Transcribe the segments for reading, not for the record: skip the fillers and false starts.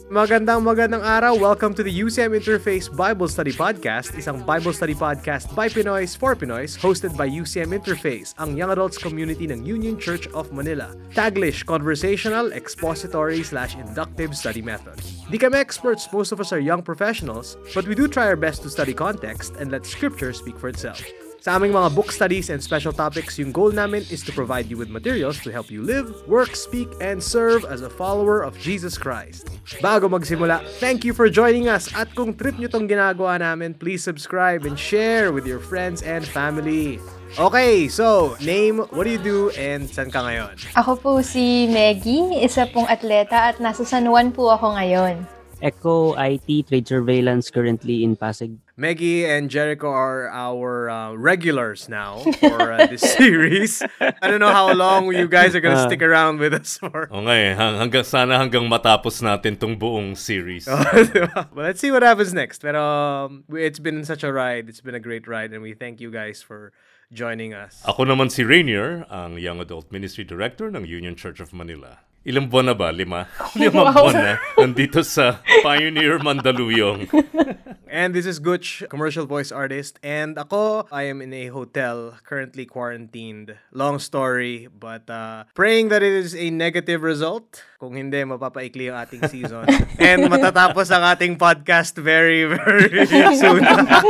Magandang araw. Welcome to the UCM Interface Bible Study Podcast, isang Bible study podcast by Pinoys for Pinoys, hosted by UCM Interface, ang young adults community ng Union Church of Manila. Taglish, conversational, expository/inductive study method. Di kami experts, most of us are young professionals, but we do try our best to study context and let Scripture speak for itself. Sa aming mga book studies and special topics, yung goal namin is to provide you with materials to help you live, work, speak, and serve as a follower of Jesus Christ. Bago magsimula, thank you for joining us. At kung trip nyo tong ginagawa namin, please subscribe and share with your friends and family. Okay, so, name, what do you do, and saan ka ngayon? Ako po si Maggie, isa pong atleta at nasa San Juan po ako ngayon. Echo IT Trade Surveillance currently in Pasig. Maggie and Jericho are our regulars now for this series. I don't know how long you guys are gonna stick around with us for. Okay, hanggang matapos natin tong buong series. But let's see what happens next. Pero it's been such a ride. It's been a great ride, and we thank you guys for joining us. Ako naman si Rainier, ang Young Adult Ministry Director ng Union Church of Manila. Ilang buwan na ba? 5? 5 buwan na. Nandito sa Pioneer, Mandaluyong. And this is Gutch, commercial voice artist. And ako, I am in a hotel, currently quarantined. Long story, but praying that it is a negative result. Kung hindi, mapapaikli ang ating season. And matatapos ang ating podcast very, very soon.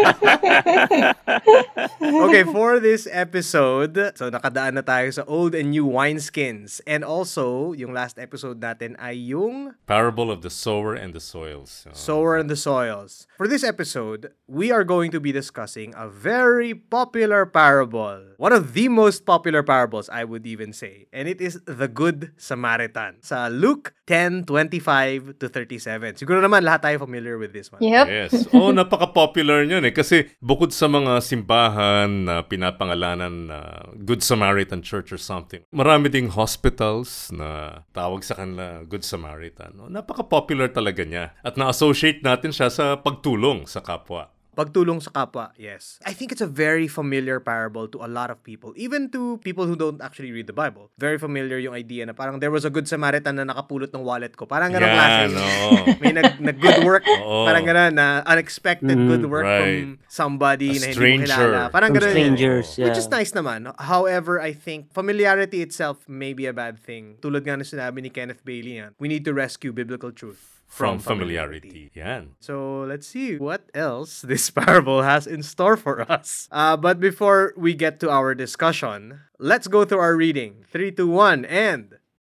Okay, for this episode, so nakadaan na tayo sa old and new wineskins. And also, yung last episode natin ay yung Parable of the Sower and the Soils. Sower and the Soils. For this episode, we are going to be discussing a very popular parable. One of the most popular parables, I would even say. And it is the Good Samaritan. Sa Luke 10:25-37. Siguro naman lahat tayo familiar with this one. Yep. Yes. Napaka-popular niyan eh. Kasi bukod sa mga simbahan na pinapangalanan na Good Samaritan Church or something, marami ding hospitals na tawag sa kanila Good Samaritan. Napaka-popular talaga niya. At na-associate natin siya sa pagtulong sa kapwa. Pagtulong sa kapwa, yes. I think it's a very familiar parable to a lot of people. Even to people who don't actually read the Bible. Very familiar yung idea na parang there was a good Samaritan na nakapulot ng wallet ko. Parang ganun klase. May nag-good work. Parang ganun na unexpected good work from somebody na hindi mo kilala. Parang ganun. Strangers, yeah. Which is nice naman. However, I think familiarity itself may be a bad thing. Tulad nga na sinabi ni Kenneth Bailey yan. We need to rescue biblical truth from familiarity. Yan. So let's see what else this parable has in store for us. But before we get to our discussion, let's go through our reading. 3, 2, 1, and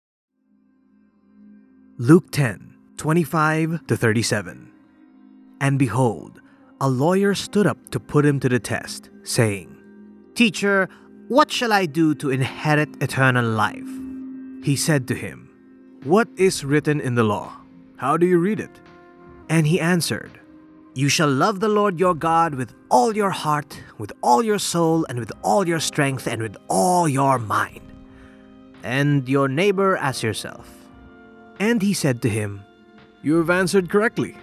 Luke 10:25-37. And behold, a lawyer stood up to put him to the test, saying, "Teacher, what shall I do to inherit eternal life?" He said to him, "What is written in the law? How do you read it?" And he answered, "You shall love the Lord your God with all your heart, with all your soul, and with all your strength, and with all your mind, and your neighbor as yourself." And he said to him, "You have answered correctly.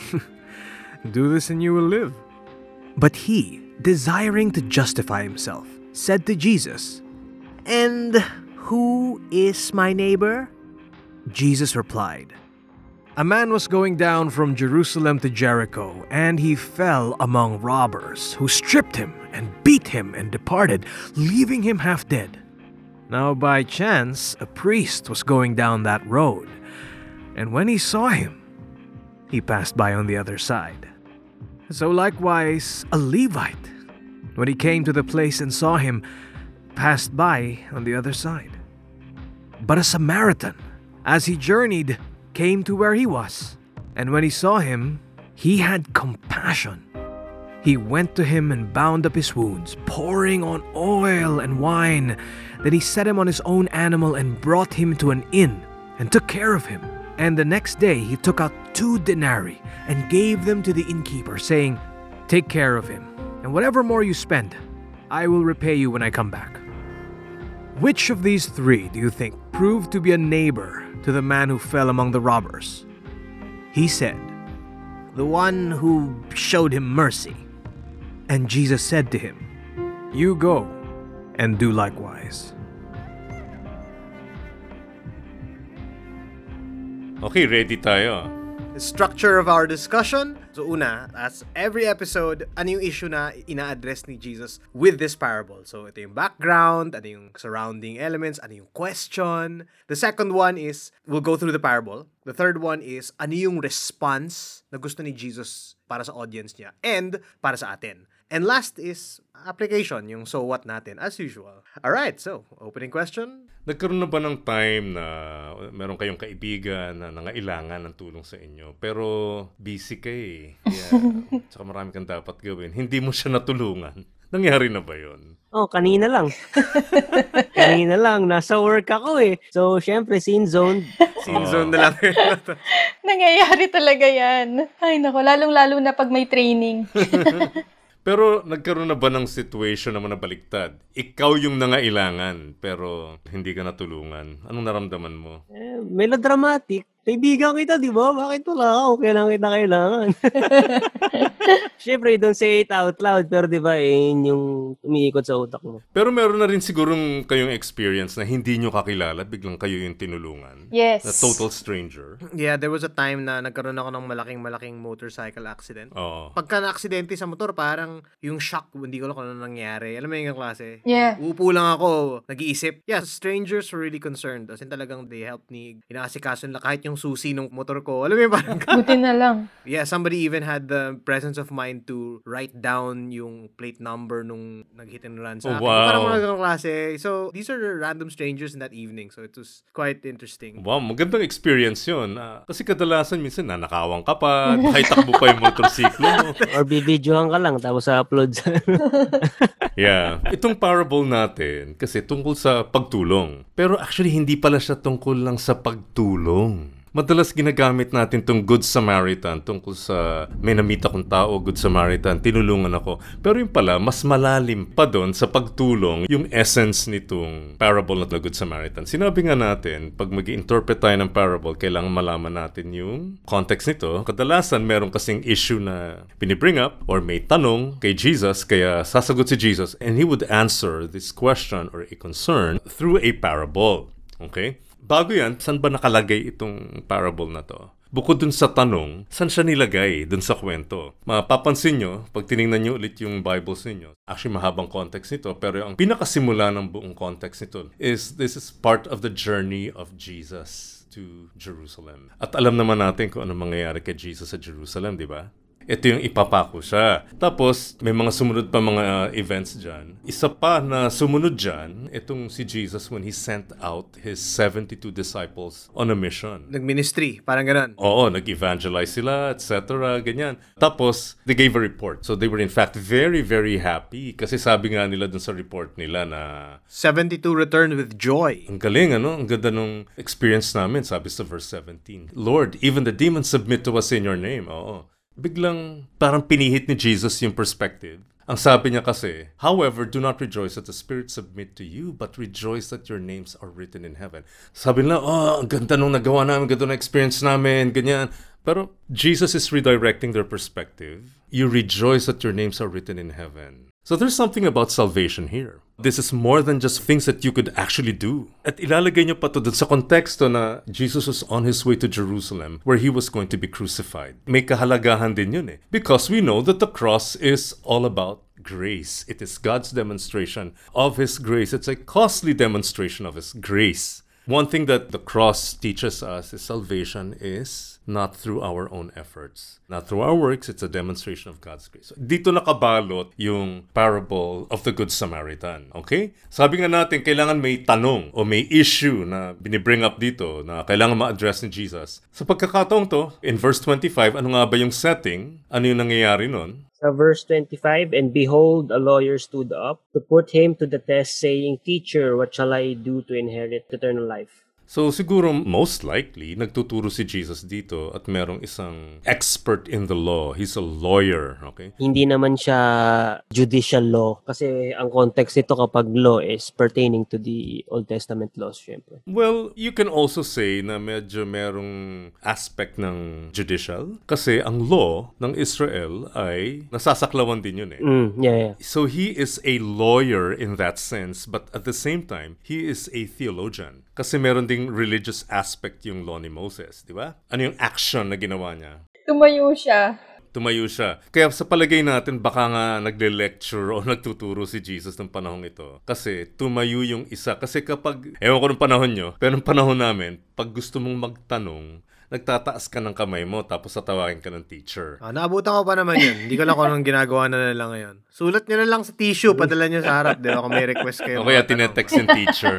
Do this and you will live." But he, desiring to justify himself, said to Jesus, "And who is my neighbor?" Jesus replied, "A man was going down from Jerusalem to Jericho, and he fell among robbers, who stripped him and beat him and departed, leaving him half dead. Now by chance, a priest was going down that road, and when he saw him, he passed by on the other side. So likewise, a Levite, when he came to the place and saw him, passed by on the other side. But a Samaritan, as he journeyed, came to where he was, and when he saw him, he had compassion. He went to him and bound up his wounds, pouring on oil and wine. Then he set him on his own animal and brought him to an inn and took care of him. And the next day he took out 2 denarii and gave them to the innkeeper, saying, 'Take care of him, and whatever more you spend, I will repay you when I come back.' Which of these 3 do you think proved to be a neighbor to the man who fell among the robbers?" He said, "The one who showed him mercy." And Jesus said to him, "You go and do likewise." Okay, ready tayo. The structure of our discussion. So una, as every episode, ano yung issue na ina-address ni Jesus with this parable? So ito yung background, ano yung surrounding elements, ano yung question. The second one is, we'll go through the parable. The third one is, ano yung response na gusto ni Jesus para sa audience niya and para sa atin. And last is application, yung so what natin, as usual. Alright, so, opening question. Nagkaroon na ba ng time na meron kayong kaibigan na nangailangan ng tulong sa inyo, pero busy ka eh. Tsaka marami kang dapat gawin. Hindi mo siya natulungan. Nangyari na ba yun? Oh, kanina lang. Kanina lang. Nasa work ako eh. So, syempre, scene zone. Scene zone na lang. Nangyayari talaga yan. Ay nako, lalong-lalo na pag may training. Pero nagkaroon na ba ng situation naman na baliktad? Ikaw yung nangailangan, pero hindi ka natulungan. Anong naramdaman mo? Melodramatic. Kaibigan kita, di ba? Bakit wala ako? Kailangan kita kailangan. Syempre, don't say it out loud. Pero di ba, yun yung umiikot sa utak mo. Pero meron na rin sigurong kayong experience na hindi nyo kakilala, biglang kayo yung tinulungan. Yes. Na total stranger. Yeah, there was a time na nagkaroon ako ng malaking motorcycle accident. Oo. Pagka na-aksidente sa motor, parang yung shock, hindi ko alam kung ano nangyari. Alam mo yung klase? Yeah. Upo lang ako, nag-iisip. Yeah, strangers were really concerned. As in talagang they helped me. Inaasikaso nila kahit yung susi ng motor ko. Alam mo yung parang... Buti na lang. Yeah, somebody even had the presence of mind to write down yung plate number nung nag-hit and run sa akin. Wow. Parang mga ganong klase. So, these are random strangers in that evening. So, it was quite interesting. Wow, magandang experience yun. Kasi kadalasan minsan nanakawang ka pa, kahit takbo pa yung motorsiklo mo. Or bibidyohan ka lang, tapos upload sa... Yeah. Itong parable natin, kasi tungkol sa pagtulong. Pero actually, hindi pala siya tungkol lang sa pagtulong. Madalas ginagamit natin tong Good Samaritan tungkol sa may namita kong tao, Good Samaritan, tinulungan ako. Pero yung pala, mas malalim pa doon sa pagtulong yung essence nitong parable na Good Samaritan. Sinabi nga natin, pag mag-interpret tayo ng parable, kailangan malaman natin yung context nito. Kadalasan, meron kasing issue na binibring up or may tanong kay Jesus, kaya sasagot si Jesus and he would answer this question or a concern through a parable. Okay? Bago yan, saan ba nakalagay itong parable na to? Bukod dun sa tanong, saan siya nilagay dun sa kwento? Mapapansin nyo, pag tinignan nyo ulit yung Bibles ninyo, actually mahabang context nito, pero ang pinakasimula ng buong context nito is this is part of the journey of Jesus to Jerusalem. At alam naman natin kung ano mangyayari kay Jesus sa Jerusalem, di ba? Ito yung ipapako siya. Tapos, may mga sumunod pa mga events dyan. Isa pa na sumunod dyan, itong si Jesus when he sent out his 72 disciples on a mission. Nag-ministry, parang ganun. Oo, nag-evangelize sila, etc. Ganyan. Tapos, they gave a report. So, they were in fact very, very happy. Kasi sabi nga nila dun sa report nila na 72 returned with joy. ang galing, ano? Ang ganda nung experience namin, sabi sa verse 17. Lord, even the demons submit to us in your name. Oo. Biglang parang pinihit ni Jesus yung perspective. Ang sabi niya kasi, however, do not rejoice that the spirits submit to you, but rejoice that your names are written in heaven. Sabi nila, ang ganda nung nagawa namin, ganda nung experience namin, ganyan. Pero Jesus is redirecting their perspective. You rejoice that your names are written in heaven. So there's something about salvation here. This is more than just things that you could actually do. At ilalagay niyo pa to dun sa konteksto na Jesus was on his way to Jerusalem where he was going to be crucified. May kahalagahan din yun eh. Because we know that the cross is all about grace. It is God's demonstration of his grace. It's a costly demonstration of his grace. One thing that the cross teaches us is salvation is not through our own efforts. Not through our works, it's a demonstration of God's grace. Dito nakabalot yung parable of the Good Samaritan. Okay? Sabi nga natin, kailangan may tanong o may issue na binibring up dito na kailangan ma-address ni Jesus. Sa pagkakataong to, in verse 25, ano nga ba yung setting? Ano yung nangyayari nun? Sa verse 25, and behold, a lawyer stood up to put him to the test, saying, Teacher, what shall I do to inherit eternal life? So siguro most likely, nagtuturo si Jesus dito at merong isang expert in the law. He's a lawyer, okay? Hindi naman siya judicial law kasi ang context nito kapag law is pertaining to the Old Testament laws, syempre. Well, you can also say na medyo merong aspect ng judicial kasi ang law ng Israel ay nasasaklawan din yun eh. Yeah. So he is a lawyer in that sense, but at the same time, he is a theologian. Kasi meron ding naging religious aspect yung law ni Moses, di ba? Ano yung action na ginawa niya? Tumayo siya. Tumayo siya. Kaya sa palagay natin, baka nga nagle-lecture o nagtuturo si Jesus ng panahong ito. Kasi tumayo yung isa. Kasi kapag, ewan ko ng panahon nyo, pero ng panahon namin, pag gusto mong magtanong, nagtataas ka ng kamay mo tapos tatawagin ka ng teacher. Naabutan ko pa naman yun. Hindi ko lang kung anong ginagawa na nila ngayon. Sulat nyo na lang sa tissue, padala nyo sa harap. Di ba kung may request kayo? O kaya tinetext yung teacher.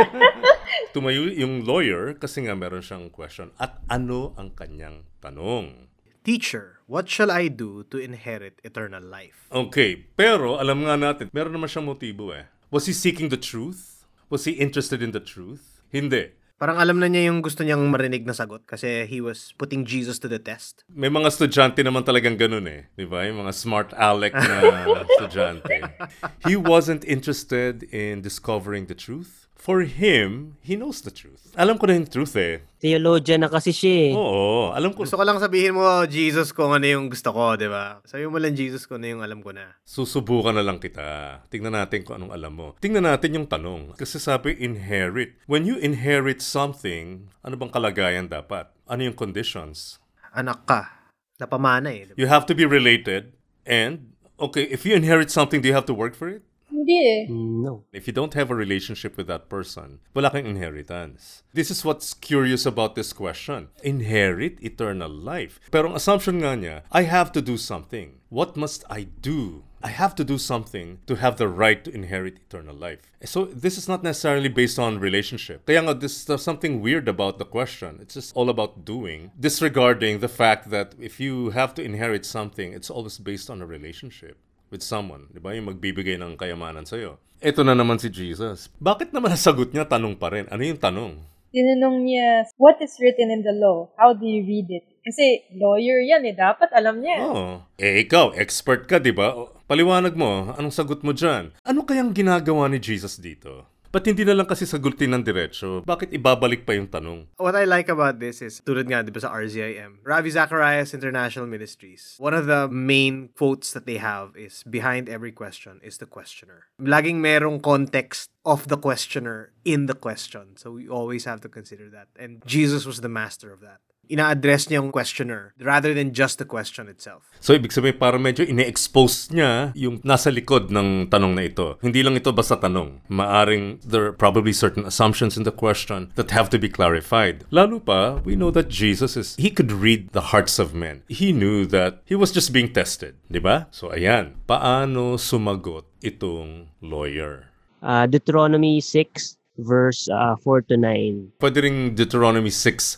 Tumayo yung lawyer kasi nga meron siyang question. At ano ang kanyang tanong? Teacher, what shall I do to inherit eternal life? Okay, pero alam nga natin, meron naman siyang motibo eh. Was he seeking the truth? Was he interested in the truth? Hindi. Parang alam na niya yung gusto niyang marinig na sagot kasi he was putting Jesus to the test. May mga estudyante naman talagang ganun eh. Di ba? Yung mga smart aleck na estudyante. He wasn't interested in discovering the truth. For him, he knows the truth. Alam ko na yung truth eh. Theologian na kasi siya eh. Oo, alam ko. Gusto ko lang sabihin mo, Jesus, kung ano yung gusto ko, di ba? Sabi mo lang, Jesus, kung ano yung alam ko na. Susubukan na lang kita. Tingnan natin kung anong alam mo. Tingnan natin yung tanong. Kasi sabi, inherit. When you inherit something, ano bang kalagayan dapat? Ano yung conditions? Anak ka. Napamana eh. Diba? You have to be related. And, okay, if you inherit something, do you have to work for it? Hindi eh. No. If you don't have a relationship with that person, wala kang inheritance. This is what's curious about this question. Inherit eternal life. Pero ang assumption nga niya, I have to do something. What must I do? I have to do something to have the right to inherit eternal life. So this is not necessarily based on relationship. Kaya nga, there's something weird about the question. It's just all about doing, disregarding the fact that if you have to inherit something, it's always based on a relationship with someone, di ba? Yung magbibigay ng kayamanan sa'yo. Ito na naman si Jesus. Bakit naman nasagot niya tanong pa rin? Ano yung tanong? Tinanong niya, what is written in the law? How do you read it? Kasi lawyer yan eh. Dapat alam niya. Oh, ikaw, expert ka, di ba? Paliwanag mo, anong sagot mo dyan? Ano kayang ginagawa ni Jesus dito? Ba't hindi na lang kasi sagutin ng diretso? Bakit ibabalik pa yung tanong? What I like about this is, tulad nga, di ba sa RZIM, Ravi Zacharias International Ministries, one of the main quotes that they have is, behind every question is the questioner. Laging merong context of the questioner in the question. So we always have to consider that. And Jesus was the master of that. Ina-address niya yung questioner rather than just the question itself. So, ibig sabihin, parang medyo ine-expose niya yung nasa likod ng tanong na ito. Hindi lang ito basta tanong. Maaring there are probably certain assumptions in the question that have to be clarified. Lalo pa, we know that Jesus he could read the hearts of men. He knew that he was just being tested. Di ba? So, ayan. Paano sumagot itong lawyer? Deuteronomy 6, verse 4 to 9. Pwede ring Deuteronomy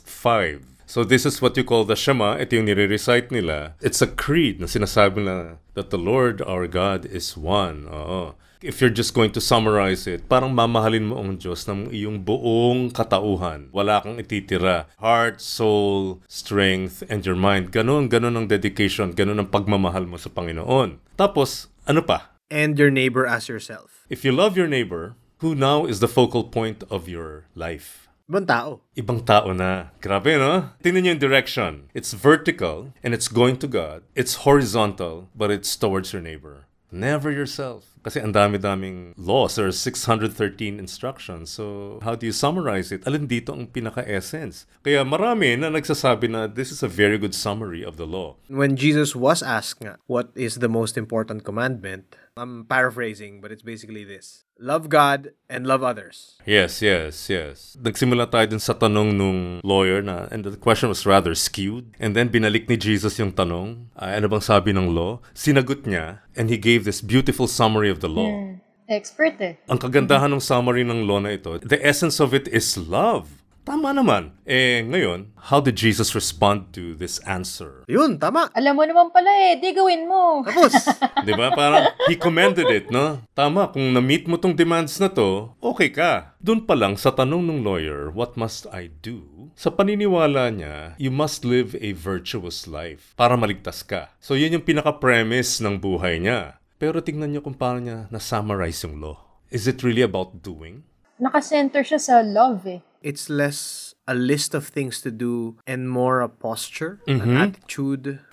6:5. So this is what you call the Shema. Ito yung nire-recite nila. It's a creed na sinasabi na that the Lord our God is one. Oo. If you're just going to summarize it, parang mamahalin mo ang Diyos ng iyong buong katauhan. Wala kang ititira. Heart, soul, strength, and your mind. Ganon ang dedication. Ganon ang pagmamahal mo sa Panginoon. Tapos, ano pa? And your neighbor as yourself. If you love your neighbor, who now is the focal point of your life? Ibang tao. Ibang tao na. Grabe, no? Tingnan niyo yung direction. It's vertical, and it's going to God. It's horizontal, but it's towards your neighbor. Never yourself. Kasi ang dami-daming laws. There are 613 instructions. So, how do you summarize it? Alin dito ang pinaka-essence? Kaya marami na nagsasabi na this is a very good summary of the law. When Jesus was asked nga, what is the most important commandment, I'm paraphrasing, but it's basically this. Love God and love others. Yes. Nagsimula tayo dun sa tanong nung lawyer na, and the question was rather skewed. And then binalik ni Jesus yung tanong, ano bang sabi ng law? Sinagot niya, and he gave this beautiful summary of the law. Expert eh. Ang kagandahan ng summary ng law na ito, the essence of it is love. Tama naman. Ngayon, how did Jesus respond to this answer? Yun, tama. Alam mo naman pala eh. Di gawin mo. Tapos. Di ba? Parang he commended it, no? Tama, kung na-meet mo tong demands na to, okay ka. Doon pa lang sa tanong ng lawyer, what must I do? Sa paniniwala niya, you must live a virtuous life para maligtas ka. So yun yung pinaka-premise ng buhay niya. Pero tingnan niyo kung paano niya na-summarize yung law. Is it really about doing? Nakacenter siya sa love eh. It's less a list of things to do and more a posture, an attitude.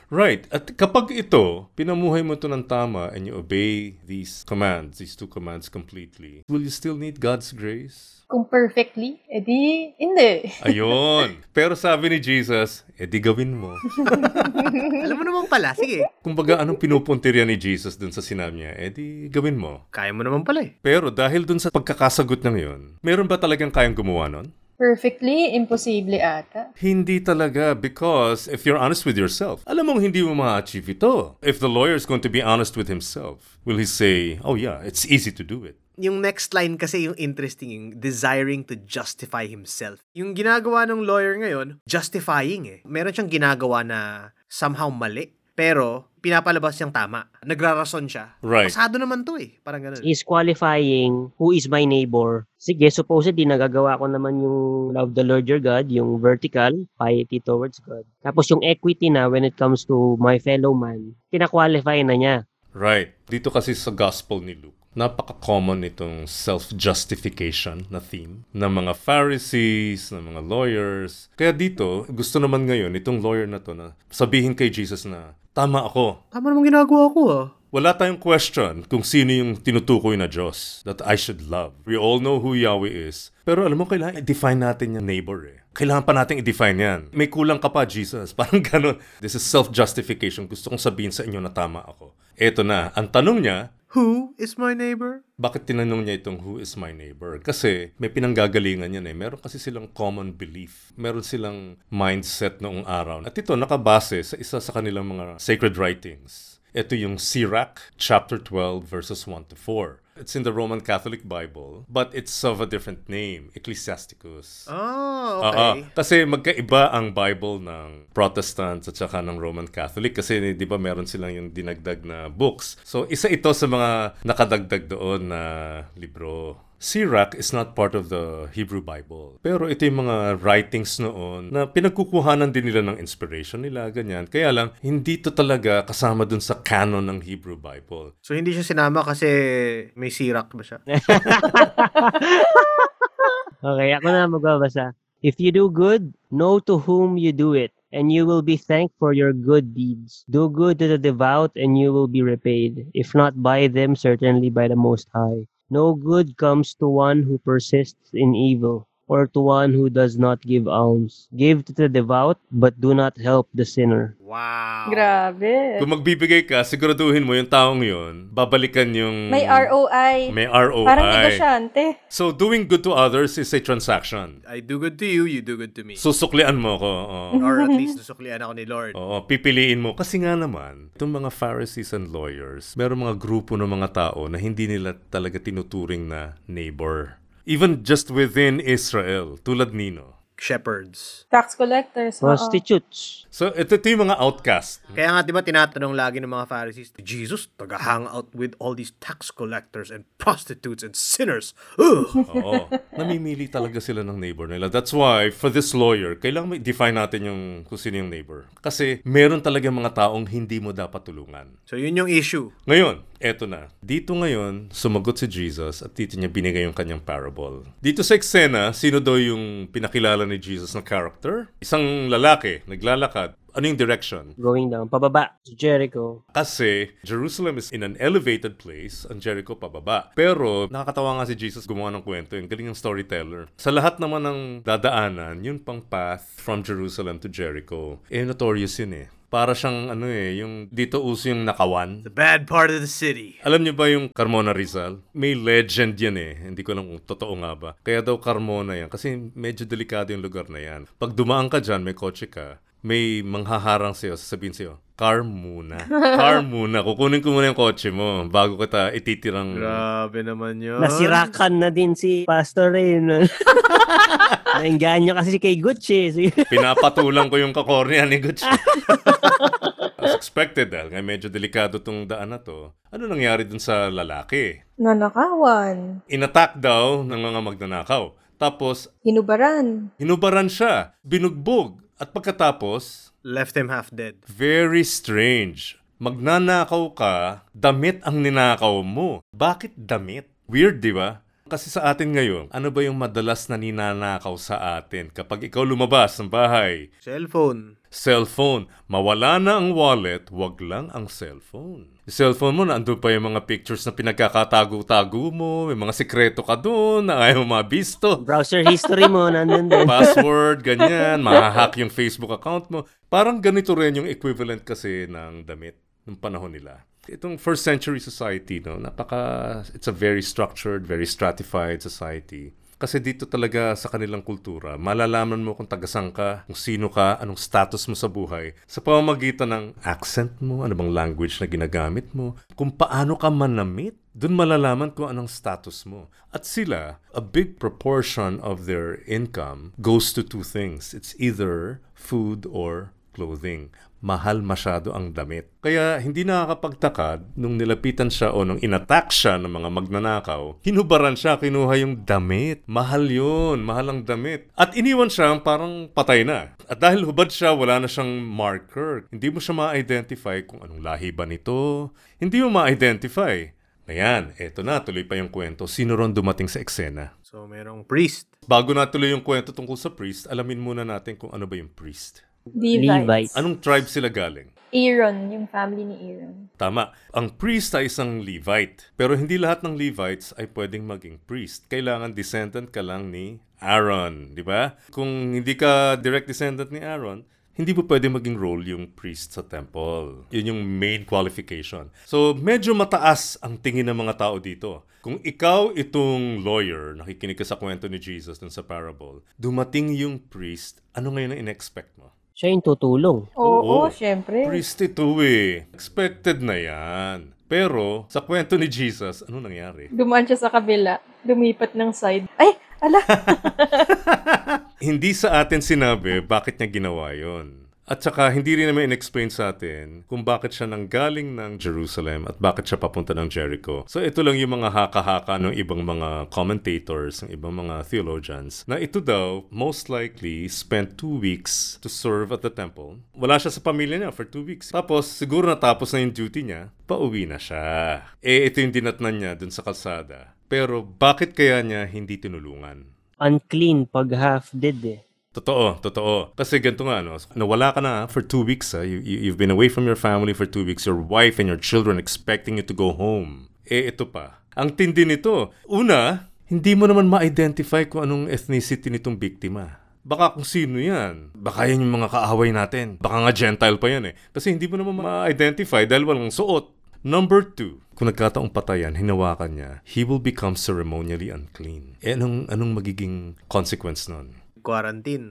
Right. At kapag ito, pinamuhay mo ito ng tama and you obey these two commands completely, will you still need God's grace? Kung perfectly, edi hindi. Ayun. Pero sabi ni Jesus, edi gawin mo. Alam mo naman pala, sige. Kumbaga, anong pinupuntirya ni Jesus dun sa sinabi niya, edi gawin mo. Kaya mo naman pala eh. Pero dahil dun sa pagkakasagot ng yun, meron ba talagang kayang gumawa nun? Perfectly, imposible ata. Hindi talaga, because if you're honest with yourself, alam mong hindi mo ma-achieve ito. If the lawyer is going to be honest with himself, will he say, oh yeah, it's easy to do it? Yung next line kasi yung interesting, yung desiring to justify himself. Yung ginagawa ng lawyer ngayon, justifying eh. Meron siyang ginagawa na somehow mali, pero pinapalabas siyang tama. Nagrarason siya. Right. Pasado naman to eh. Parang ganun. Is qualifying who is my neighbor. Sige, supposedly nagagawa ko naman yung love the Lord your God, yung vertical, piety towards God. Tapos yung equity na when it comes to my fellow man, kina-qualify na niya. Right. Dito kasi sa gospel ni Luke, napaka-common itong self-justification na theme ng mga Pharisees, ng mga lawyers. Kaya dito, gusto naman ngayon itong lawyer na to na sabihin kay Jesus na, tama ako. Tama namang ginagawa ko ah. Wala tayong question kung sino yung tinutukoy na Diyos that I should love. We all know who Yahweh is. Pero alam mo, kailangan i-define natin yung neighbor eh. Kailangan pa natin i-define yan. May kulang ka pa, Jesus. Parang ganun. This is self-justification. Gusto kong sabihin sa inyo na tama ako. Eto na. Ang tanong niya, Who is my neighbor? bakit tinanong niya itong who is my neighbor? Kasi may pinanggagalingan yan eh. Meron kasi silang common belief. Meron silang mindset noong araw. At ito nakabase sa isa sa kanilang mga sacred writings. Ito yung Sirach, chapter 12, verses 1 to 4. It's in the Roman Catholic Bible, but it's of a different name, Ecclesiasticus. Oh, okay. Kasi magkaiba ang Bible ng Protestants at saka ng Roman Catholic kasi di ba meron silang yung dinagdag na books. So isa ito sa mga nakadagdag doon na libro. Sirach is not part of the Hebrew Bible. Pero ito yung mga writings noon na pinagkukuhanan din nila ng inspiration nila, ganyan. Kaya lang, hindi to talaga kasama dun sa canon ng Hebrew Bible. So hindi siya sinama kasi may sirak ba siya? Okay, ako na magbabasa. If you do good, know to whom you do it, and you will be thanked for your good deeds. Do good to the devout, and you will be repaid. If not by them, certainly by the Most High. No good comes to one who persists in evil, or to one who does not give alms. Give to the devout, but do not help the sinner. Wow. Grabe. Kung magbibigay ka, siguraduhin mo yung taong yun, babalikan yung... May ROI. May ROI. Parang negosyante. So, doing good to others is a transaction. I do good to you, you do good to me. Susuklian mo ko. Or at least susuklian ako ni Lord. Oo, pipiliin mo. Kasi nga naman, itong mga Pharisees and lawyers, meron mga grupo ng mga tao na hindi nila talaga tinuturing na neighbor. Even just within Israel, tulad nino. Shepherds. Tax collectors. oo. Prostitutes. So, ito yung mga outcast. Kaya nga, di ba, tinatanong lagi ng mga Pharisees, Jesus, taga-hang out with all these tax collectors and prostitutes and sinners. Ugh! Oo. Namimili talaga sila ng neighbor nila. That's why, for this lawyer, kailangan may define natin yung kung sino yung neighbor. Kasi meron talaga mga taong hindi mo dapat tulungan. So, yun yung issue. Ngayon, eto na. Dito ngayon, sumagot si Jesus at dito niya binigay yung kanyang parable. Dito sa eksena, sino daw yung pinakilala ni Jesus na character? Isang lalaki, naglalakad. Ano yung direction? Going down, pababa to Jericho. Kasi Jerusalem is in an elevated place, ang Jericho pababa. Pero nakakatawa nga si Jesus gumawa ng kwento, yung galing ng storyteller. Sa lahat naman ng dadaanan, yun pang path from Jerusalem to Jericho. Notorious yun eh. Para siyang yung dito uso yung nakawan. The bad part of the city. Alam niyo ba yung Carmona Rizal? May legend yan eh. Hindi ko lang kung totoo nga ba. Kaya daw Carmona yan. Kasi medyo delikado yung lugar na yan. Pag dumaan ka dyan, may kotse ka, may manghaharang sa'yo, sasabihin sa'yo, car muna. Car muna. Kukunin ko muna yung kotse mo bago kita ititirang... Grabe naman yun. Nasirakan na din si Pastor Ray. Nainganyo kasi si kay Gucci. Pinapatulang ko yung kakornea ni Gucci. As expected dahil nga medyo delikado tong daan na to. Ano nangyari dun sa lalaki? Nanakawan. Inattack daw ng mga magnanakaw. Tapos, Hinubaran siya. Binugbog. At pagkatapos, left him half dead. very strange. Magnanakaw ka, damit ang ninakaw mo. Bakit damit? Weird, di ba? Kasi sa atin ngayon, ano ba yung madalas na ninanakaw sa atin kapag ikaw lumabas ng bahay? Cellphone. Mawala na ang wallet, wag lang ang cellphone. Yung cellphone mo, nandun pa yung mga pictures na pinagkakatago-tago mo, may mga sikreto ka doon na ayaw mo mabisto. Browser history mo, nandun din. Password, ganyan, mahahack yung Facebook account mo. Parang ganito rin yung equivalent kasi ng damit ng panahon nila. Itong first century society, no, it's a very structured, very stratified society. Kasi dito talaga sa kanilang kultura, malalaman mo kung tagasang ka, kung sino ka, anong status mo sa buhay, sa pamamagitan ng accent mo, ano bang language na ginagamit mo, kung paano ka manamit, dun malalaman kung anong status mo. At sila, a big proportion of their income goes to two things. It's either food or clothing. Mahal masyado ang damit. Kaya hindi nakakapagtaka nung nilapitan siya o nung inattack siya ng mga magnanakaw, hinubaran siya, kinuha yung damit. Mahal yun, mahal ang damit. At iniwan siya parang patay na. At dahil hubad siya, wala na siyang marker. Hindi mo siya ma-identify kung anong lahi ba nito. Hindi mo ma-identify. Ayan, eto na, tuloy pa yung kwento. Sino ron dumating sa eksena? So, merong priest. Bago na tuloy yung kwento tungkol sa priest, alamin muna natin kung ano ba yung priest. Levites. Anong tribe sila galing? Aaron, yung family ni Aaron. Tama. Ang priest ay isang Levite. Pero hindi lahat ng Levites ay pwedeng maging priest. Kailangan descendant ka lang ni Aaron. Di ba? Kung hindi ka direct descendant ni Aaron, hindi mo pwede maging role yung priest sa temple. Yun yung main qualification. So, medyo mataas ang tingin ng mga tao dito. Kung ikaw itong lawyer, nakikinig ka sa kwento ni Jesus dun sa parable, dumating yung priest, ano ngayon ang in-expect mo? Siya yung tutulong. Oo, syempre. Priest ito eh. Expected na yan. Pero, sa kwento ni Jesus, ano nangyari? Dumaan siya sa kabila, lumipat ng side. Ay, ala! Hindi sa atin sinabi bakit niya ginawa yon. At saka, hindi rin naman in-explain sa atin kung bakit siya nanggaling ng Jerusalem at bakit siya papunta ng Jericho. So, ito lang yung mga haka-haka ng ibang mga commentators, ng ibang mga theologians, na ito daw, most likely, spent 2 weeks to serve at the temple. Wala siya sa pamilya niya for 2 weeks. Tapos, siguro natapos na yung duty niya, pauwi na siya. Ito yung dinatnan niya dun sa kalsada. Pero, bakit kaya niya hindi tinulungan? Unclean pag half-dead eh. Totoo. Kasi ganito nga, no? Nawala ka na for 2 weeks. You've been away from your family for 2 weeks. Your wife and your children expecting you to go home. Ito pa. Ang tindi nito. Una, hindi mo naman ma-identify kung anong ethnicity nitong biktima. Baka kung sino yan. Baka yan yung mga kaaway natin. Baka nga Gentile pa yan eh. Kasi hindi mo naman ma-identify dahil walang suot. Number 2, kung nagkataong patayan, hinawakan niya, he will become ceremonially unclean. Anong magiging consequence nun? Quarantine.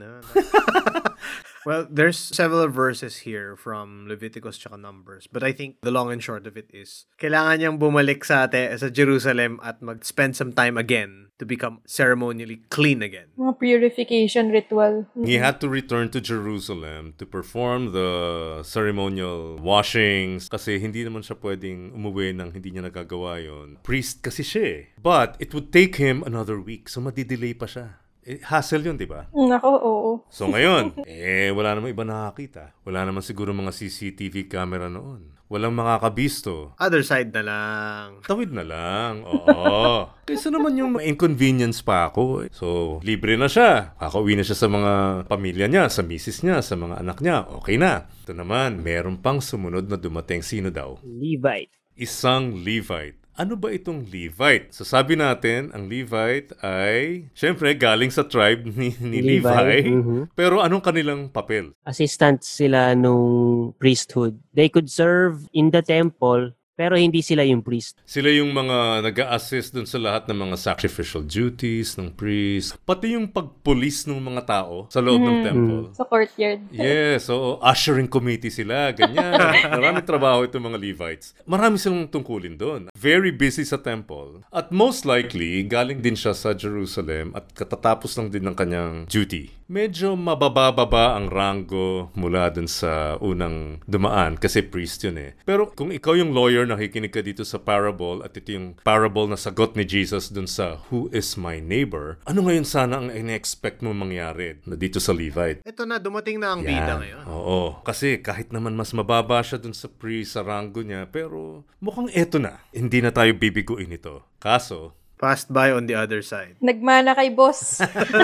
Well, there's several verses here from Leviticus tsaka Numbers. But I think the long and short of it is, kailangan niyang bumalik sa Jerusalem at mag-spend some time again to become ceremonially clean again. Mga purification ritual. He had to return to Jerusalem to perform the ceremonial washings kasi hindi naman siya pwedeng umuwi nang hindi niya nagagawa yon. Priest kasi siya eh. But it would take him another week. So madidelay pa siya. Hassle yun, di ba? Nako, oo. So ngayon, wala namang iba nakakita. Wala naman siguro mga CCTV camera noon. Walang makakabisto. Other side na lang. Tawid na lang, oo. Kaysa naman yung inconvenience pa ako. So, libre na siya. Kakauwi na siya sa mga pamilya niya, sa misis niya, sa mga anak niya. Okay na. Ito naman, meron pang sumunod na dumating. Sino daw? Levite. Isang Levite. Ano ba itong Levite? So sabi natin, ang Levite ay, syempre, galing sa tribe ni Levi. Pero anong kanilang papel? Assistant sila nung priesthood. They could serve in the temple, pero hindi sila yung priest. Sila yung mga nag-a-assist dun sa lahat ng mga sacrificial duties ng priest. Pati yung pagpulis ng mga tao sa loob ng temple. Sa courtyard. Yes, so ushering committee sila, ganyan. Maraming trabaho itong mga Levites. Marami silang tungkulin doon. Very busy sa temple. At most likely, galing din siya sa Jerusalem at katatapos lang din ng kanyang duty. Medyo mababa ang rango mula dun sa unang dumaan kasi priest yun eh. Pero kung ikaw yung lawyer, nakikinig ka dito sa parable at ito yung parable na sagot ni Jesus dun sa who is my neighbor, ano ngayon sana ang in-expect mo mangyari na dito sa Levite? Ito na, dumating na ang bida ngayon. Oo. Kasi kahit naman mas mababa siya dun sa priest, sa rango niya, pero mukhang eto na. Hindi na tayo bibiguin ito. Kaso, Passed by on the other side. Nagmana kay boss.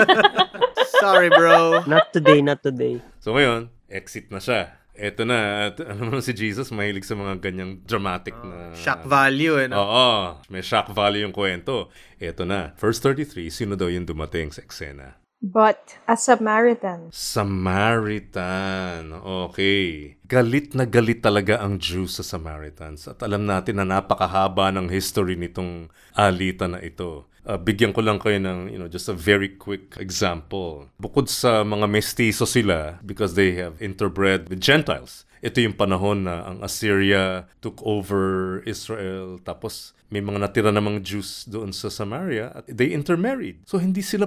Sorry, bro. Not today, not today. So ngayon, exit na siya. Eto na, at alam mo si Jesus, mahilig sa mga ganyang dramatic na... Shock value, eh, no? Oo, may shock value yung kwento. Eto na, verse 33, sino daw yung dumating sa eksena? But a Samaritan. Samaritan. Okay. Galit na galit talaga ang Jews sa Samaritans. At alam natin na napakahaba ng history nitong alitan na ito. Bigyan ko lang kayo ng, just a very quick example. Bukod sa mga mestizo sila, because they have interbred with Gentiles, ito yung panahon na ang Assyria took over Israel, tapos may mga natira namang Jews doon sa Samaria at they intermarried. So hindi sila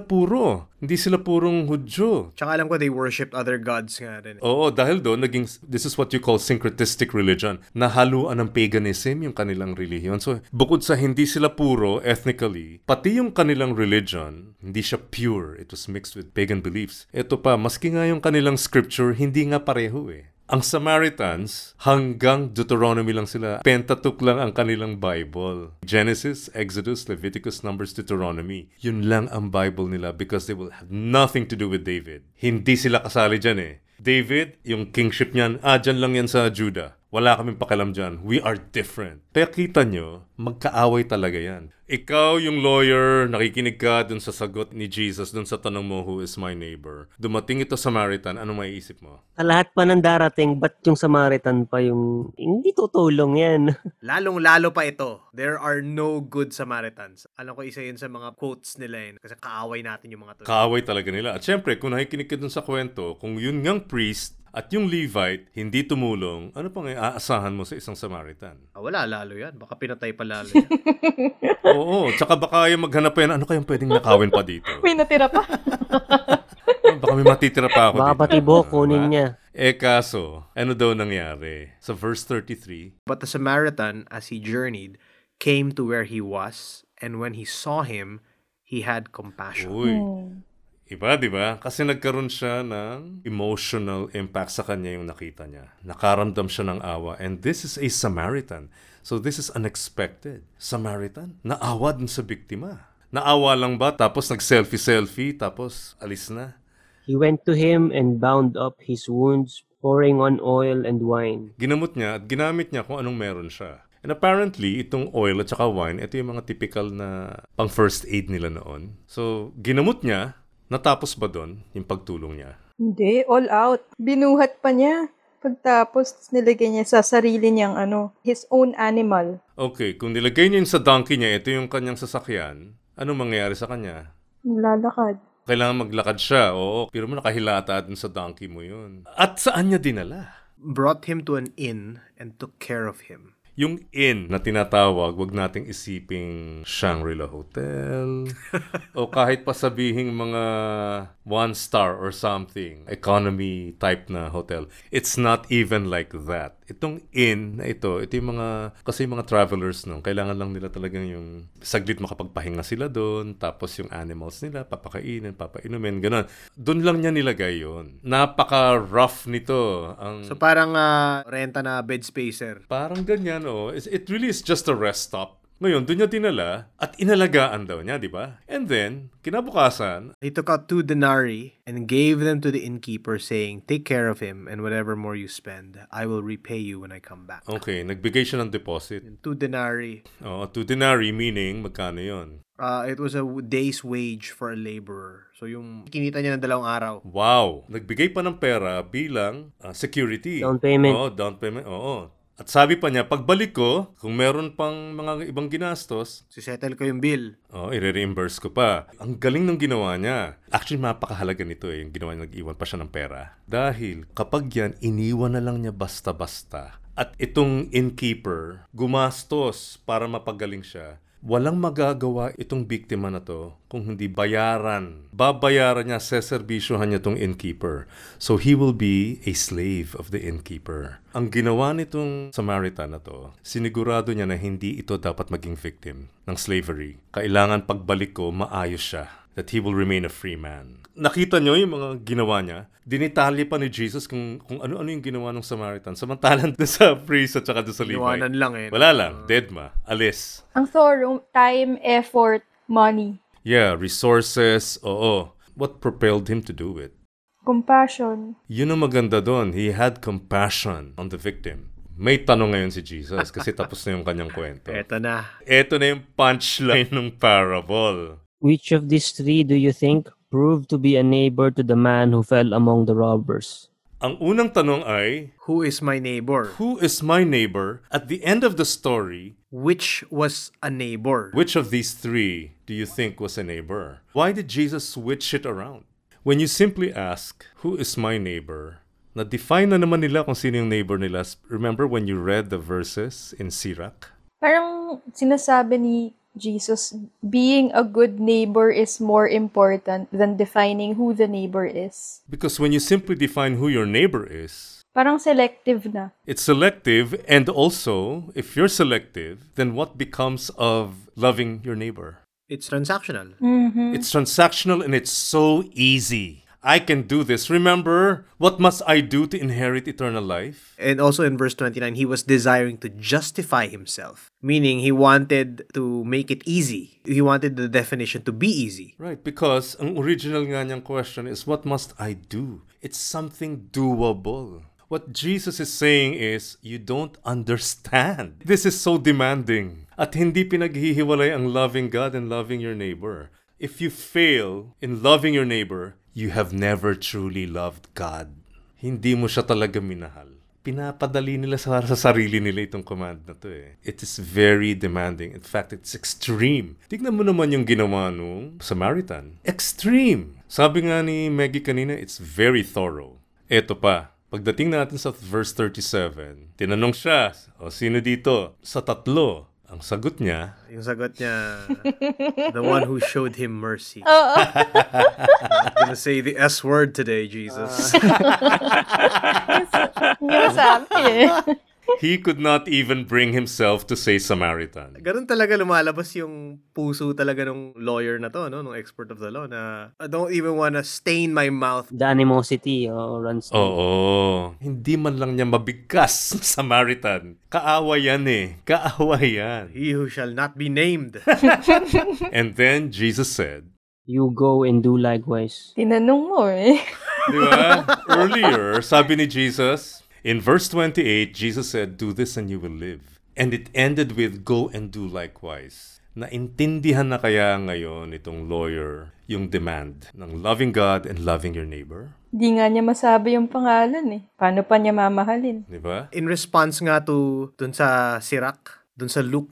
purong Hudyo. Tsaka alam ko they worshipped other gods nga rin. Oo, dahil doon this is what you call syncretistic religion. Nahaluan ng paganism yung kanilang relihiyon. So bukod sa hindi sila puro ethnically, pati yung kanilang religion, hindi siya pure. It was mixed with pagan beliefs. Ito pa, maski nga yung kanilang scripture, hindi nga pareho eh. Ang Samaritans, hanggang Deuteronomy lang sila. Pentateuch lang ang kanilang Bible. Genesis, Exodus, Leviticus, Numbers, Deuteronomy. Yun lang ang Bible nila because they will have nothing to do with David. Hindi sila kasali dyan eh. David, yung kingship niyan, dyan lang yan sa Judah. Wala kaming pakialam dyan. We are different. Kaya kita nyo, magkaaway talaga yan. Ikaw yung lawyer, nakikinig ka dun sa sagot ni Jesus, dun sa tanong mo, who is my neighbor? Dumating ito Samaritan, ano maiisip mo? Sa lahat pa ng darating, ba't yung Samaritan pa yung... Hindi tutulong yan. Lalong-lalo pa ito. There are no good Samaritans. Alam ko isa yun sa mga quotes nila yun. Kasi kaaway natin yung mga to. Kaaway talaga nila. At syempre, kung nakikinig ka dun sa kwento, kung yun ngang priest at yung Levite hindi tumulong, ano pang aasahan mo sa isang Samaritan? Wala, lalo yan. Baka pinatay pa lalo yan. Oo, tsaka baka yung maghanap pa yan, ano kayang pwedeng nakawin pa dito? May natira pa. Baka may matitira pa ako Baka dito. pati buhok kunin niya. Kaso, ano daw nangyari? Sa verse 33, But the Samaritan, as he journeyed, came to where he was, and when he saw him, he had compassion. uy, iba, di ba? Kasi nagkaroon siya ng emotional impact sa kanya yung nakita niya. Nakaramdam siya ng awa. And this is a Samaritan. So this is unexpected. Samaritan? Naawa dun sa biktima. Naawa lang ba? Tapos nag-selfie-selfie, tapos alis na. He went to him and bound up his wounds, pouring on oil and wine. Ginamot niya at ginamit niya kung anong meron siya. And apparently, itong oil at saka wine, ito yung mga typical na pang first aid nila noon. So, ginamot niya. Natapos ba doon yung pagtulong niya? Hindi, all out. Binuhat pa niya. Pagtapos, nilagay niya sa sarili niyang his own animal. Okay, kung nilagay niya yun sa donkey niya, ito yung kanyang sasakyan, ano mangyayari sa kanya? Lalakad. Kailangan maglakad siya, oo. Pero mo nakahilata dun sa donkey mo yun. At saan niya dinala? Brought him to an inn and took care of him. Yung inn na tinatawag, wag nating isiping Shangri-La Hotel o kahit pa sabihing mga 1-star or something, economy type na hotel. It's not even like that. Itong inn na ito yung kasi yung mga travelers nung kailangan lang nila talagang yung saglit makapagpahinga sila doon, tapos yung animals nila, papakainin, papainumin, gano'n. Doon lang niya nilagay yun. Napaka-rough nito. So parang renta na bed spacer. Parang ganyan, oh. It really is just a rest stop. Ngayon, doon niya dinala at inalagaan daw niya, di ba? And then, kinabukasan, He took out 2 denarii and gave them to the innkeeper, saying, "Take care of him, and whatever more you spend, I will repay you when I come back." okay, nagbigay siya ng deposit. 2 denarii. 2 denarii meaning, magkano yun? It was a day's wage for a laborer. So yung kinita niya ng 2 araw. Wow! Nagbigay pa ng pera bilang security. Down payment. Oo, down payment. Oo. At sabi pa niya, pagbalik ko, kung meron pang mga ibang ginastos, Sisettle ko yung bill. i-reimburse ko pa. Ang galing ng ginawa niya. Actually, mapakahalaga nito yung ginawa niya, nag-iwan pa siya ng pera. Dahil kapag yan, iniwan na lang niya basta-basta. At itong innkeeper, gumastos para mapagaling siya. Walang magagawa itong biktima na to kung hindi bayaran. Babayaran niya, seservisyohan niya itong innkeeper. So he will be a slave of the innkeeper. Ang ginawa nitong Samaritan na to, sinigurado niya na hindi ito dapat maging victim ng slavery. Kailangan pagbalik ko, maayos siya. That he will remain a free man. Nakita niyo yung mga ginawa niya? Dinitalye pa ni Jesus kung ano-ano yung ginawa ng Samaritan. Samantalang sa priest at saka sa Levite. Iwanan lang eh. Wala lang. Dead ma. Alis. Ang thorough, time, effort, Money. Yeah, resources, oo. What propelled him to do it? Compassion. Yun ang maganda doon. He had compassion on the victim. May tanong ngayon si Jesus kasi tapos na yung kanyang kwento. Eto na. Ito na yung punchline ng parable. Which of these three do you think proved to be a neighbor to the man who fell among the robbers? Ang unang tanong ay, Who is my neighbor? who is my neighbor? At the end of the story, Which was a neighbor? which of these three do you think was a neighbor? Why did Jesus switch it around? When you simply ask, who is my neighbor? Na-define na naman nila kung sino yung neighbor nila. Remember when you read the verses in Sirach? Parang sinasabi ni Jesus, being a good neighbor is more important than defining who the neighbor is. Because when you simply define who your neighbor is, Parang selective na. it's selective, and also, if you're selective, then what becomes of loving your neighbor? It's transactional. It's transactional and it's so easy. I can do this. Remember, what must I do to inherit eternal life? And also in verse 29, he was desiring to justify himself. Meaning, he wanted to make it easy. He wanted the definition to be easy. Right, because ang original nga niyang question is, what must I do? It's something doable. What Jesus is saying is, you don't understand. This is so demanding. At hindi pinaghihiwalay ang loving God and loving your neighbor. If you fail in loving your neighbor, you have never truly loved God. Hindi mo siya talaga minahal. Pinapadali nila sa sarili nila itong command na to eh. It is very demanding. In fact, it's extreme. Tignan mo naman yung ginawa nung Samaritan. Extreme! Sabi nga ni Maggie kanina, it's very thorough. Eto pa. Pagdating natin sa verse 37, tinanong siya, o sino dito? Sa tatlo. Ang sagot niya, Yung sagot niya, the one who showed him mercy. I'm gonna say the S word today, Jesus. Hindi masabi eh. he could not even bring himself to say Samaritan. Ganun talaga lumalabas yung puso talaga ng lawyer na to, no? Nung expert of the law na, I don't even wanna stain my mouth. The animosity runs deep. Oo. Hindi man lang niya mabigkas ng Samaritan. Kaawa yan eh. Kaawa yan. He who shall not be named. And then Jesus said, You go and do likewise. Tinanong mo eh. di ba? Earlier, sabi ni Jesus, in verse 28, Jesus said, do this and you will live. And it ended with, go and do likewise. Naintindihan na kaya ngayon itong lawyer yung demand ng loving God and loving your neighbor? Hindi nga niya masabi yung pangalan eh. Paano pa niya mamahalin? Di ba? In response nga to dun sa Sirach, dun sa Luke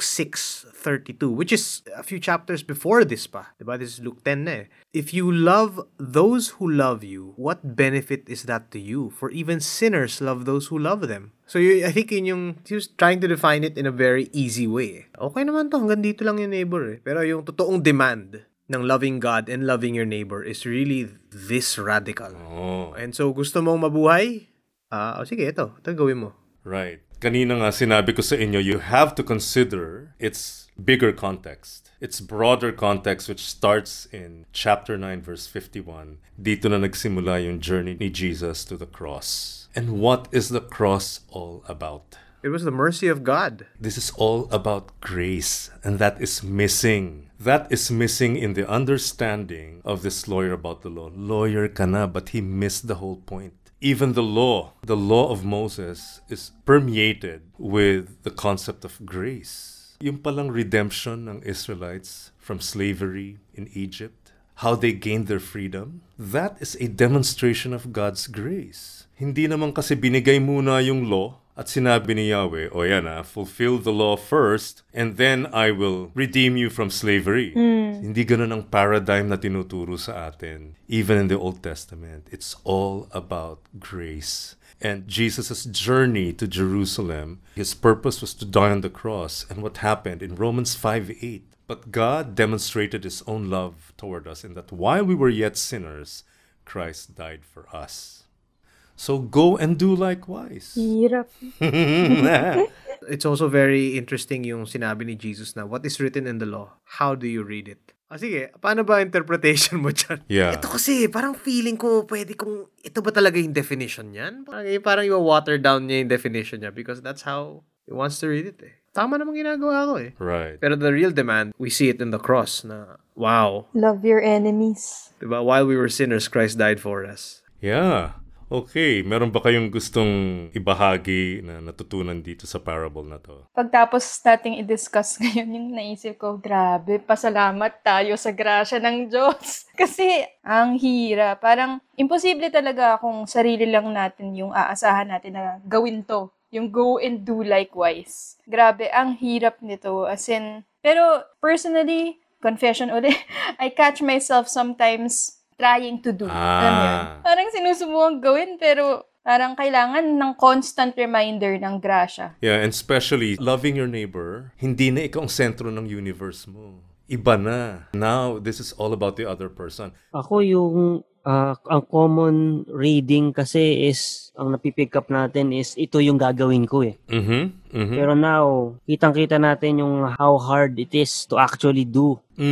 6:32, which is a few chapters before this pa. Diba? This is Luke 10 na eh. If you love those who love you, what benefit is that to you? For even sinners love those who love them. So I think yun yung, he was trying to define it in a very easy way. Okay naman to, hanggang dito lang yung neighbor eh. Pero yung totoong demand ng loving God and loving your neighbor is really this radical. Oh, And so gusto mong mabuhay? Sige, ito gawin mo. right. Kanina nga sinabi ko sa inyo, you have to consider its bigger context. Its broader context which starts in chapter 9 verse 51. Dito na nagsimula yung journey ni Jesus to the cross. And what is the cross all about? It was the mercy of God. This is all about grace, and that is missing. That is missing in the understanding of this lawyer about the law. Lawyer ka na, but he missed the whole point. Even the law of Moses is permeated with the concept of grace. Yung palang redemption ng Israelites from slavery in Egypt, how they gained their freedom, that is a demonstration of God's grace. Hindi naman kasi binigay muna yung law at sinabi ni Yahweh, o yan fulfill the law first and then I will redeem you from slavery. Hindi ganun ang paradigm na tinuturo sa atin. Even in the Old Testament, it's all about grace. And Jesus' journey to Jerusalem, his purpose was to die on the cross. And what happened in Romans 5:8? But God demonstrated his own love toward us in that while we were yet sinners, Christ died for us. So go and do likewise. Hirap. It's also very interesting yung sinabi ni Jesus na what is written in the law? How do you read it? Sige, paano ba interpretation mo dyan? Yeah. Ito kasi, parang feeling ko pwede kung ito ba talaga yung definition niyan? Parang yung water down niya yung definition niya because that's how he wants to read it eh. tama namang ginagawa ko eh. Right. Pero the real demand, we see it in the cross na, wow, Love your enemies. diba? While we were sinners, Christ died for us. Yeah. Okay, meron ba kayong gustong ibahagi na natutunan dito sa parable na to? Pagtapos nating i-discuss ngayon, yung naisip ko, grabe, pasalamat tayo sa grasya ng Diyos. Kasi ang hirap. Parang imposible talaga kung sarili lang natin yung aasahan natin na gawin to. Yung go and do likewise. Grabe, ang hirap nito. As in, pero personally, confession ulit, I catch myself sometimes trying to do. Alam mo yun? Parang sinusubukan gawin, pero parang kailangan ng constant reminder ng grasya. Yeah, and especially loving your neighbor, hindi na ikaw ang sentro ng universe mo. Iba na. Now, this is all about the other person. Ako yung ang common reading kasi is ang napipick up natin is ito yung gagawin ko eh. Pero now, kitang-kita natin yung how hard it is to actually do.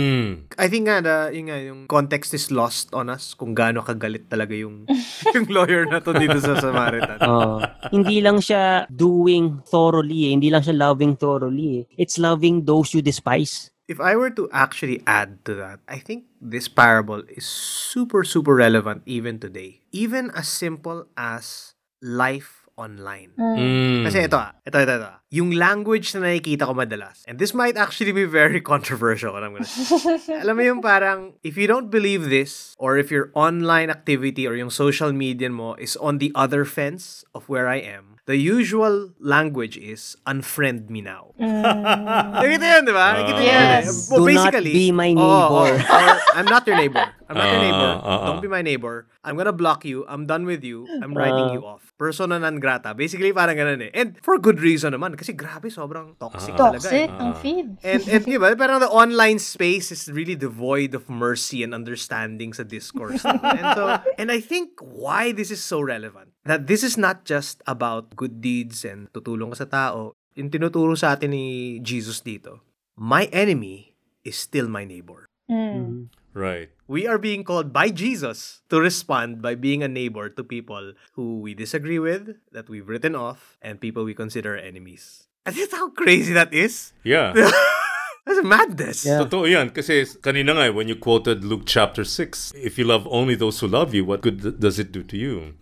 I think nga, yung context is lost on us kung gaano kagalit talaga yung lawyer na to dito sa Samaritan. Hindi lang siya doing thoroughly, hindi lang siya loving thoroughly. It's loving those you despise. If I were to actually add to that, I think this parable is super, super relevant even today. Even as simple as life online. Kasi ito. Yung language na nakikita ko madalas, and this might actually be very controversial, what I'm gonna say. Alam mo yung parang, if you don't believe this, or if your online activity or yung social media mo is on the other fence of where I am, the usual language is, unfriend me now. Nakita yun, di ba? Yes. Do not be my neighbor. I'm not your neighbor. I'm not your neighbor. Don't be my neighbor. I'm gonna block you. I'm done with you. I'm writing you off. Persona non grata. Basically, parang ganun eh. And for good reason naman. Kasi grabe, sobrang toxic talaga. Toxic ang feed. And di ba? Parang the online space is really devoid of mercy and understanding sa discourse. And I think why this is so relevant, that this is not just about good deeds and tutulong ka sa tao. Yung tinuturo sa atin ni Jesus dito, my enemy is still my neighbor. Right. We are being called by Jesus to respond by being a neighbor to people who we disagree with, that we've written off, and people we consider enemies. And that's how crazy that is. Yeah. That's madness. Yeah. Totoo yan. Kasi kanina nga, when you quoted Luke chapter 6, if you love only those who love you, what good does it do to you?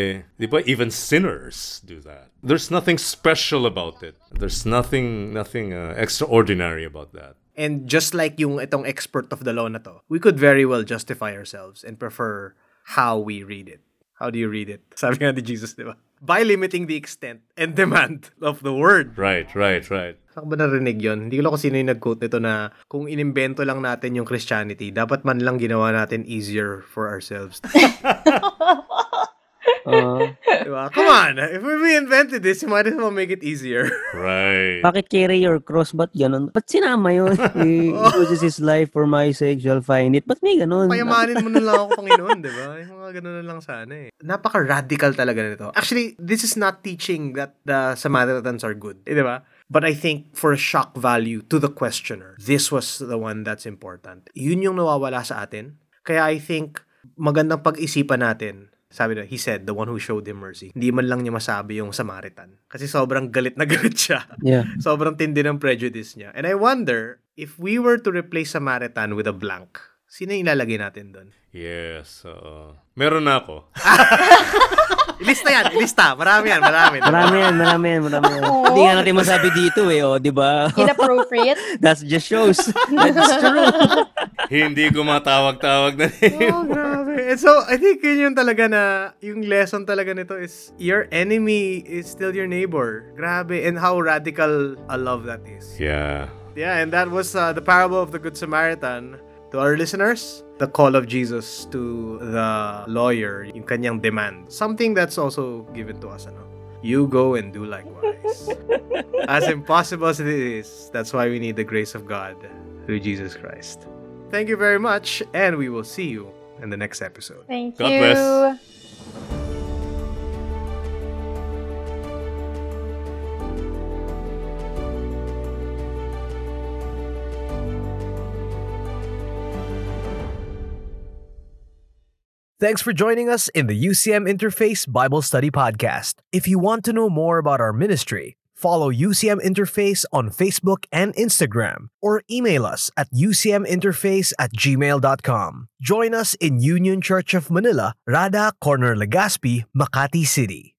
Di ba? Even sinners do that. There's nothing special about it. There's nothing extraordinary about that. And just like yung itong expert of the law na to, we could very well justify ourselves and prefer how we read it. How do you read it? Sabi nga ni Jesus, di ba? By limiting the extent and demand of the word. Right. Saan ba narinig yun? Hindi ko lang kung sino yung nag-quote nito na kung inimbento lang natin yung Christianity, dapat man lang ginawa natin easier for ourselves. Diba? Come on! If we invented this, you might as well make it easier. Right. Bakit carry your cross? Ba't ganun? Ba't sinama yun? He loses his life for my sake, shall find it. Ba't may ganun? Payamanin mo na lang ako, Panginoon, di ba? Yung mga ganun na lang sana eh. Napaka-radical talaga nito. Actually, this is not teaching that the Samaritans are good. Di ba? But I think for a shock value to the questioner, this was the one that's important. Yun yung nawawala sa atin. Kaya I think magandang pag-isipan natin. Sabi na, he said, the one who showed him mercy. Hindi man lang niya masabi yung Samaritan. Kasi sobrang galit na galit siya. Yeah. Sobrang tindi ng prejudice niya. And I wonder, if we were to replace Samaritan with a blank, sino yung ilalagay natin doon? Yes. Meron na ako. Ilista yan, ilista. Marami yan. Marami yan. Hindi nga natin masabi dito eh, di ba? Inappropriate? That just shows. That's true. Hindi ko matawag-tawag na Oh, grabe. And so, I think yun yung talaga na, yung lesson talaga nito is, your enemy is still your neighbor. Grabe. And how radical a love that is. Yeah. Yeah, and that was the parable of the Good Samaritan. To our listeners, the call of Jesus to the lawyer, yung kanyang demand. Something that's also given to us, ano? You go and do likewise. As impossible as it is, that's why we need the grace of God through Jesus Christ. Thank you very much, and we will see you in the next episode. Thank God you. bless. Thanks for joining us in the UCM Interface Bible Study Podcast. If you want to know more about our ministry, Follow UCM Interface on Facebook and Instagram or email us at ucminterface@gmail.com. Join us in Union Church of Manila, Rada, Corner Legazpi, Makati City.